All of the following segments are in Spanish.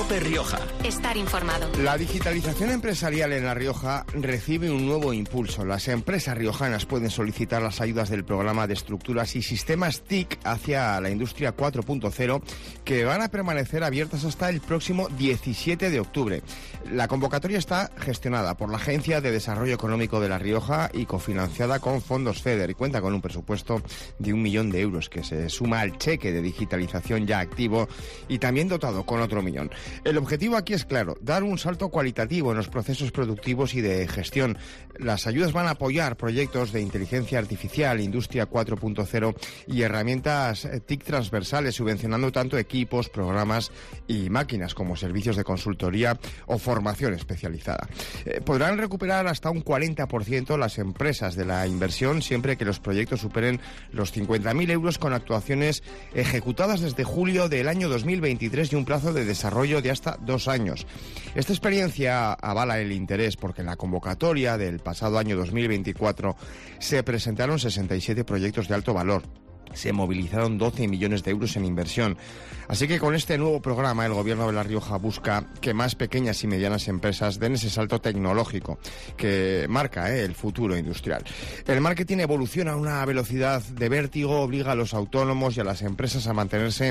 COPE Rioja. Estar informado. La digitalización empresarial en La Rioja recibe un nuevo impulso. Las empresas riojanas pueden solicitar las ayudas del programa de estructuras y sistemas TIC hacia la industria 4.0, que van a permanecer abiertas hasta el próximo 17 de octubre. La convocatoria está gestionada por la Agencia de Desarrollo Económico de La Rioja y cofinanciada con fondos FEDER, y cuenta con un presupuesto de 1 millón de euros que se suma al cheque de digitalización ya activo y también dotado con otro 1 millón. El objetivo aquí es claro, dar un salto cualitativo en los procesos productivos y de gestión. Las ayudas van a apoyar proyectos de inteligencia artificial, industria 4.0 y herramientas TIC transversales, subvencionando tanto equipos, programas y máquinas como servicios de consultoría o formación especializada. Podrán recuperar hasta un 40% las empresas de la inversión siempre que los proyectos superen los 50.000 euros con actuaciones ejecutadas desde julio del año 2023 y un plazo de desarrollo de hasta 2 años. Esta experiencia avala el interés porque en la convocatoria del pasado año 2024 se presentaron 67 proyectos de alto valor. Se movilizaron 12 millones de euros en inversión. Así que con este nuevo programa el Gobierno de La Rioja busca que más pequeñas y medianas empresas den ese salto tecnológico que marca el futuro industrial. El marketing evoluciona a una velocidad de vértigo, obliga a los autónomos y a las empresas a mantenerse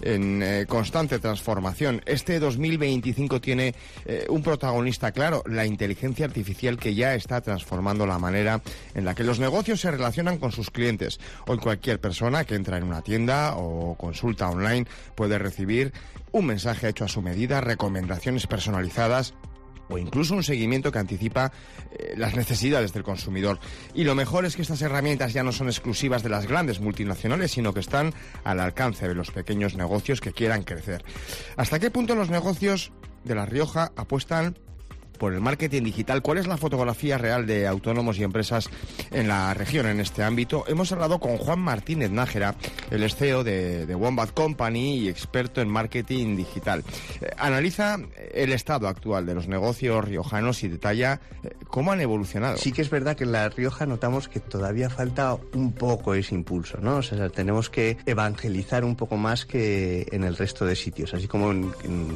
en constante transformación. Este 2025 tiene un protagonista claro, la inteligencia artificial, que ya está transformando la manera en la que los negocios se relacionan con sus clientes. Hoy cualquier persona que entra en una tienda o consulta online puede recibir un mensaje hecho a su medida, recomendaciones personalizadas o incluso un seguimiento que anticipa las necesidades del consumidor. Y lo mejor es que estas herramientas ya no son exclusivas de las grandes multinacionales, sino que están al alcance de los pequeños negocios que quieran crecer. ¿Hasta qué punto los negocios de La Rioja apuestan por el marketing digital? ¿Cuál es la fotografía real de autónomos y empresas en la región en este ámbito? Hemos hablado con Juan Martínez Nájera, el CEO de Wombat Company y experto en marketing digital. Analiza el estado actual de los negocios riojanos y detalla cómo han evolucionado. Sí que es verdad que en La Rioja notamos que todavía falta un poco ese impulso, ¿no? O sea, tenemos que evangelizar un poco más que en el resto de sitios. Así como en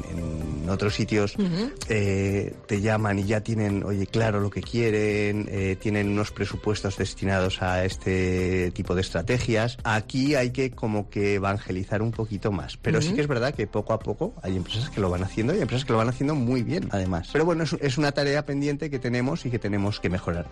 otros sitios te llaman y ya tienen, claro lo que quieren, tienen unos presupuestos destinados a este tipo de estrategias. Aquí hay que como que evangelizar un poquito más. Pero sí que es verdad que poco a poco hay empresas que lo van haciendo y hay empresas que lo van haciendo muy bien, además. Pero bueno, es una tarea pendiente que tenemos y que tenemos que mejorar.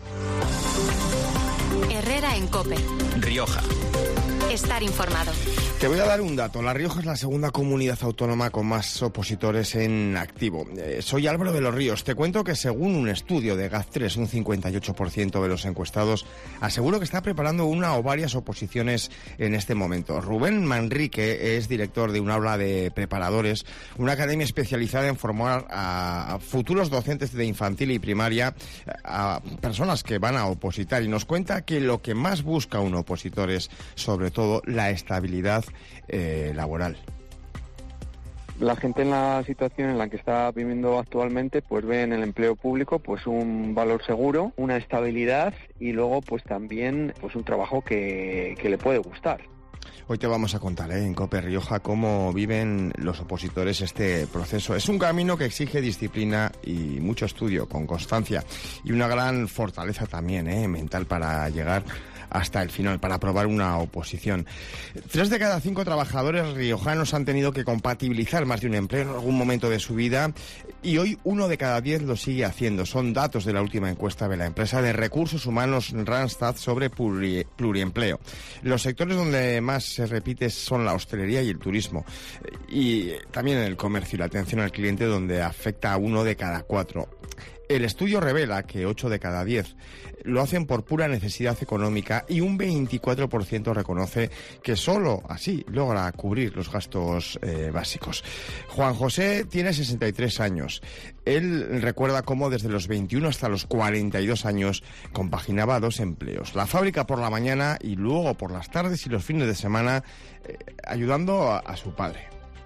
Herrera en COPE. Rioja. Estar informado. Te voy a dar un dato. La Rioja es la segunda comunidad autónoma con más opositores en activo. Soy Álvaro de los Ríos. Te cuento que según un estudio de GAZ3, un 58% de los encuestados aseguro que está preparando una o varias oposiciones en este momento. Rubén Manrique es director de un aula de preparadores, una academia especializada en formar a futuros docentes de infantil y primaria, a personas que van a opositar, y nos cuenta que lo que más busca un opositor es, sobre todo, la estabilidad laboral. La gente en la situación en la que está viviendo actualmente pues ve en el empleo público pues un valor seguro, una estabilidad y luego pues también pues un trabajo que le puede gustar. Hoy te vamos a contar en COPE Rioja cómo viven los opositores este proceso. Es un camino que exige disciplina y mucho estudio, con constancia, y una gran fortaleza también mental para llegar hasta el final, para aprobar una oposición. 3 de cada 5 trabajadores riojanos han tenido que compatibilizar más de un empleo en algún momento de su vida, y hoy 1 de cada 10 lo sigue haciendo. Son datos de la última encuesta de la empresa de recursos humanos Randstad sobre pluriempleo. Los sectores donde más se repite son la hostelería y el turismo, y también el comercio y la atención al cliente, donde afecta a 1 de cada 4. El estudio revela que 8 de cada 10 lo hacen por pura necesidad económica, y un 24% reconoce que solo así logra cubrir los gastos básicos. Juan José tiene 63 años. Él recuerda cómo desde los 21 hasta los 42 años compaginaba 2 empleos. La fábrica por la mañana y luego por las tardes y los fines de semana, ayudando a su padre.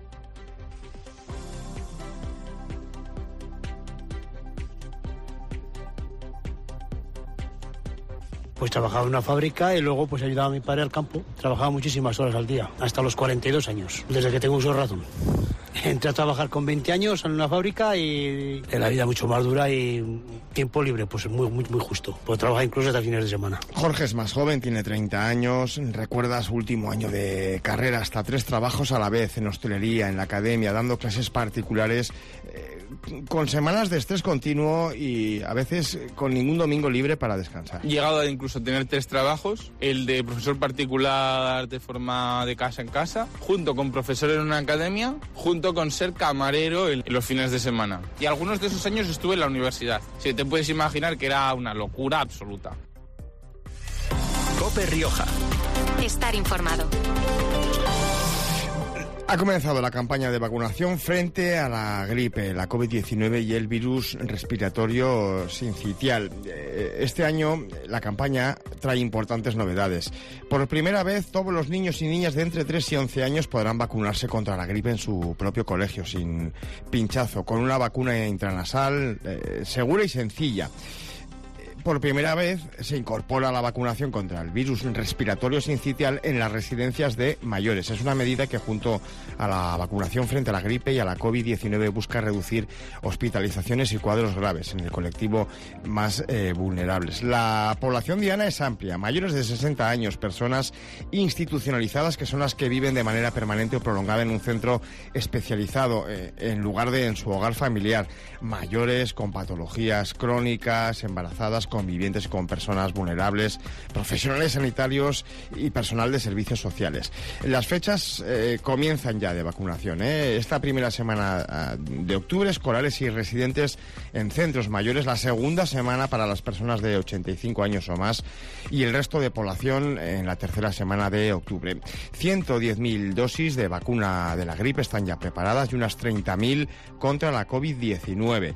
Pues trabajaba en una fábrica y luego pues ayudaba a mi padre al campo. Trabajaba muchísimas horas al día, hasta los 42 años, desde que tengo uso de razón. Entré a trabajar con 20 años en una fábrica y la vida mucho más dura y tiempo libre, pues muy justo. Puedo trabajar incluso hasta fines de semana. Jorge es más joven, tiene 30 años, recuerda su último año de carrera, hasta 3 trabajos a la vez, en hostelería, en la academia, dando clases particulares, con semanas de estrés continuo y a veces con ningún domingo libre para descansar. He llegado a incluso tener 3 trabajos, el de profesor particular de forma de casa en casa, junto con profesor en una academia, junto con ser camarero en los fines de semana. Y algunos de esos años estuve en la universidad. Si te puedes imaginar que era una locura absoluta. COPE Rioja. Estar informado. Ha comenzado la campaña de vacunación frente a la gripe, la COVID-19 y el virus respiratorio sincitial. Este año la campaña trae importantes novedades. Por primera vez, todos los niños y niñas de entre 3 y 11 años podrán vacunarse contra la gripe en su propio colegio, sin pinchazo, con una vacuna intranasal segura y sencilla. Por primera vez se incorpora la vacunación contra el virus respiratorio sincitial en las residencias de mayores. Es una medida que, junto a la vacunación frente a la gripe y a la COVID-19, busca reducir hospitalizaciones y cuadros graves en el colectivo más vulnerables. La población diana es amplia: mayores de 60 años, personas institucionalizadas, que son las que viven de manera permanente o prolongada en un centro especializado en lugar de en su hogar familiar, mayores con patologías crónicas, embarazadas, convivientes con personas vulnerables, profesionales sanitarios y personal de servicios sociales. Las fechas comienzan ya de vacunación. Esta primera semana de octubre, escolares y residentes en centros mayores; la segunda semana para las personas de 85 años o más, y el resto de población en la tercera semana de octubre. 110.000 dosis de vacuna de la gripe están ya preparadas y unas 30.000 contra la COVID-19.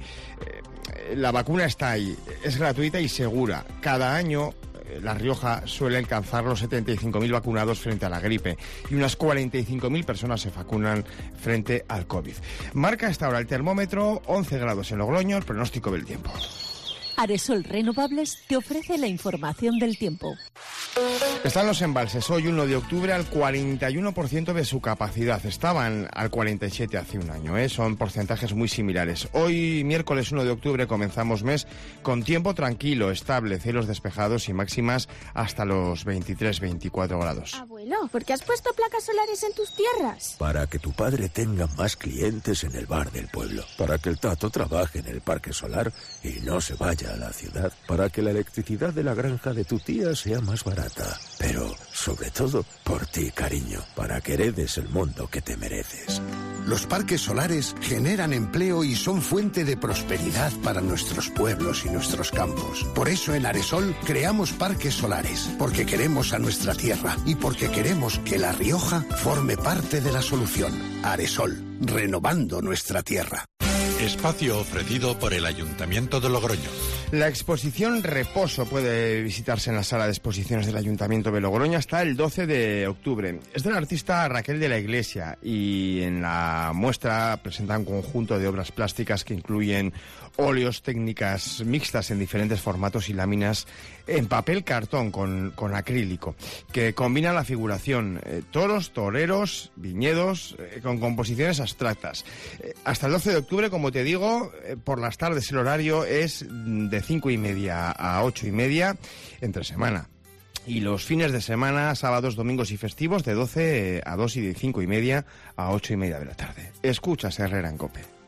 La vacuna está ahí, es gratuita y segura. Cada año La Rioja suele alcanzar los 75.000 vacunados frente a la gripe y unas 45.000 personas se vacunan frente al COVID. Marca hasta ahora el termómetro 11 grados en Logroño. El pronóstico del tiempo. Aresol Renovables te ofrece la información del tiempo. Están los embalses hoy, 1 de octubre, al 41% de su capacidad. Estaban al 47% hace un año, Son porcentajes muy similares. Hoy, miércoles 1 de octubre, comenzamos mes con tiempo tranquilo, estable, cielos despejados y máximas hasta los 23-24 grados. Abuelo, ¿por qué has puesto placas solares en tus tierras? Para que tu padre tenga más clientes en el bar del pueblo. Para que el Tato trabaje en el parque solar y no se vaya a la ciudad. Para que la electricidad de la granja de tu tía sea más barata. Pero, sobre todo, por ti, cariño, para que heredes el mundo que te mereces. Los parques solares generan empleo y son fuente de prosperidad para nuestros pueblos y nuestros campos. Por eso en Aresol creamos parques solares, porque queremos a nuestra tierra y porque queremos que La Rioja forme parte de la solución. Aresol, renovando nuestra tierra. Espacio ofrecido por el Ayuntamiento de Logroño. La exposición Reposo puede visitarse en la sala de exposiciones del Ayuntamiento de Logroño hasta el 12 de octubre. Es de la artista Raquel de la Iglesia y en la muestra presenta un conjunto de obras plásticas que incluyen óleos, técnicas mixtas en diferentes formatos y láminas en papel cartón con acrílico, que combinan la figuración, toros, toreros, viñedos, con composiciones abstractas. Hasta el 12 de octubre, como te digo, por las tardes el horario es de 5:30 a 8:30 entre semana. Y los fines de semana, sábados, domingos y festivos, de 12 a 2 y de 5:30 a 8:30 de la tarde. Escuchas Herrera en COPE.